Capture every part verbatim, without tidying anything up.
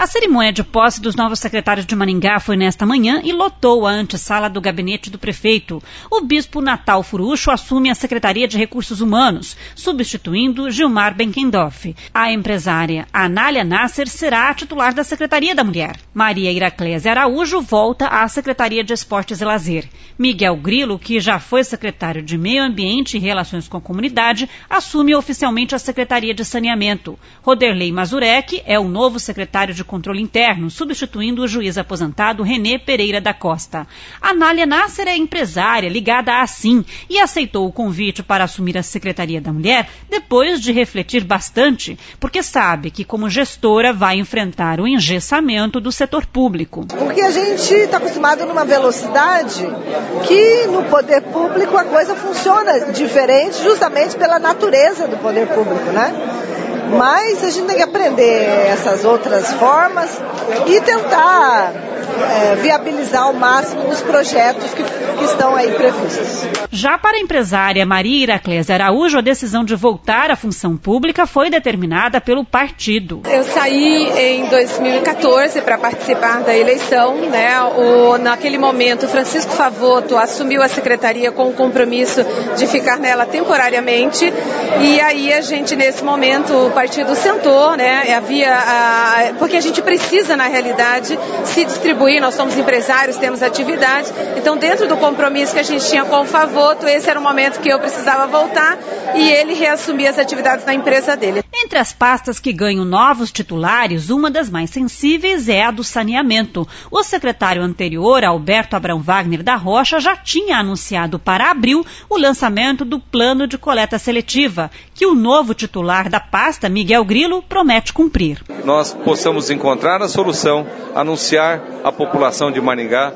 A cerimônia de posse dos novos secretários de Maringá foi nesta manhã e lotou a antessala do gabinete do prefeito. O bispo Natal Furucho assume a Secretaria de Recursos Humanos, substituindo Gilmar Benkendorf. A empresária Anália Nasser será a titular da Secretaria da Mulher. Maria Iraclésia Araújo volta à Secretaria de Esportes e Lazer. Miguel Grilo, que já foi secretário de Meio Ambiente e Relações com a Comunidade, assume oficialmente a Secretaria de Saneamento. Roderley Mazurek é o novo secretário de Controle Interno, substituindo o juiz aposentado Renê Pereira da Costa. Anália Nasser é empresária ligada à Assim e aceitou o convite para assumir a Secretaria da Mulher depois de refletir bastante, porque sabe que como gestora vai enfrentar o engessamento do setor público. Porque a gente está acostumado numa velocidade que no poder público a coisa funciona diferente justamente pela natureza do poder público, né? Mas a gente tem que aprender essas outras formas e tentar é, viabilizar ao máximo os projetos que, que estão aí previstos. Já para a empresária Maria Iraclésia Araújo, a decisão de voltar à função pública foi determinada pelo partido. Eu saí em dois mil e quatorze para participar da eleição, né? O, naquele momento, Francisco Favoto assumiu a secretaria com o compromisso de ficar nela temporariamente e aí a gente, nesse momento, o partido sentou, né? Havia a, porque a gente precisa, na realidade, se distribuir, nós somos empresários, temos atividade, então dentro do compromisso que a gente tinha com o Favoto, esse era o momento que eu precisava voltar e ele reassumir as atividades na empresa dele. Entre as pastas que ganham novos titulares, uma das mais sensíveis é a do saneamento. O secretário anterior, Alberto Abrão Wagner da Rocha, já tinha anunciado para abril o lançamento do plano de coleta seletiva, que o novo titular da pasta, Miguel Grilo, promete cumprir. Nós possamos encontrar a solução, anunciar à população de Maringá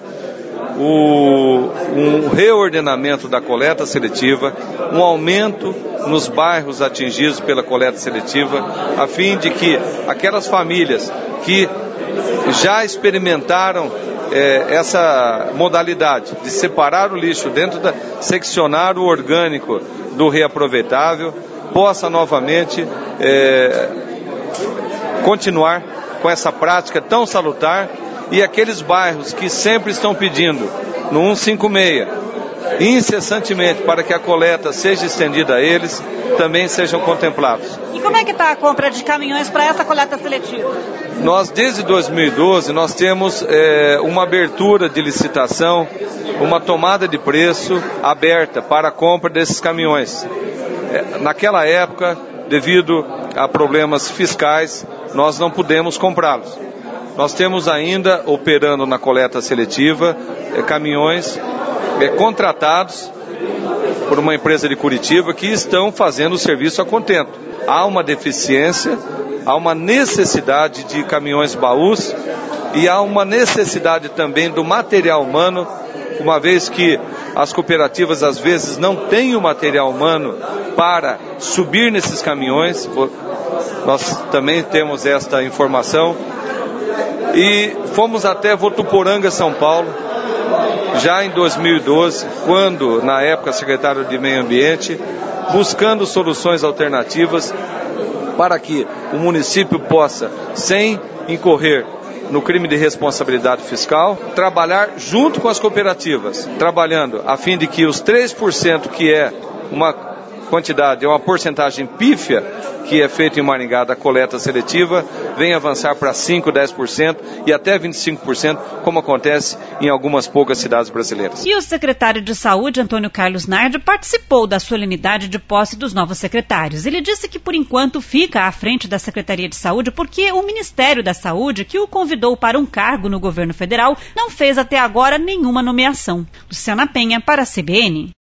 o, um reordenamento da coleta seletiva, um aumento nos bairros atingidos pela coleta seletiva, a fim de que aquelas famílias que já experimentaram é, essa modalidade de separar o lixo dentro da, seccionar o orgânico do reaproveitável, possa novamente é, continuar com essa prática tão salutar e aqueles bairros que sempre estão pedindo no cento e cinquenta e seis incessantemente para que a coleta seja estendida a eles, também sejam contemplados. E como é que está a compra de caminhões para essa coleta seletiva? Nós, desde dois mil e doze, nós temos é, uma abertura de licitação, uma tomada de preço aberta para a compra desses caminhões. É, naquela época, devido a problemas fiscais, nós não pudemos comprá-los. Nós temos ainda, operando na coleta seletiva, é, caminhões é, contratados por uma empresa de Curitiba que estão fazendo o serviço a contento. Há uma deficiência, há uma necessidade de caminhões baús e há uma necessidade também do material humano, uma vez que as cooperativas às vezes não têm o material humano para subir nesses caminhões. Nós também temos esta informação. E fomos até Votuporanga, São Paulo, já em dois mil e doze, quando, na época, secretário de Meio Ambiente, buscando soluções alternativas para que o município possa, sem incorrer no crime de responsabilidade fiscal, trabalhar junto com as cooperativas, trabalhando a fim de que os três por cento, que é uma quantidade, é uma porcentagem pífia que é feita em Maringá da coleta seletiva, venha avançar para cinco, dez por cento e até vinte e cinco por cento, como acontece em algumas poucas cidades brasileiras. E o secretário de Saúde, Antônio Carlos Nardi, participou da solenidade de posse dos novos secretários. Ele disse que, por enquanto, fica à frente da Secretaria de Saúde porque o Ministério da Saúde, que o convidou para um cargo no governo federal, não fez até agora nenhuma nomeação. Luciana Penha, para a C B N.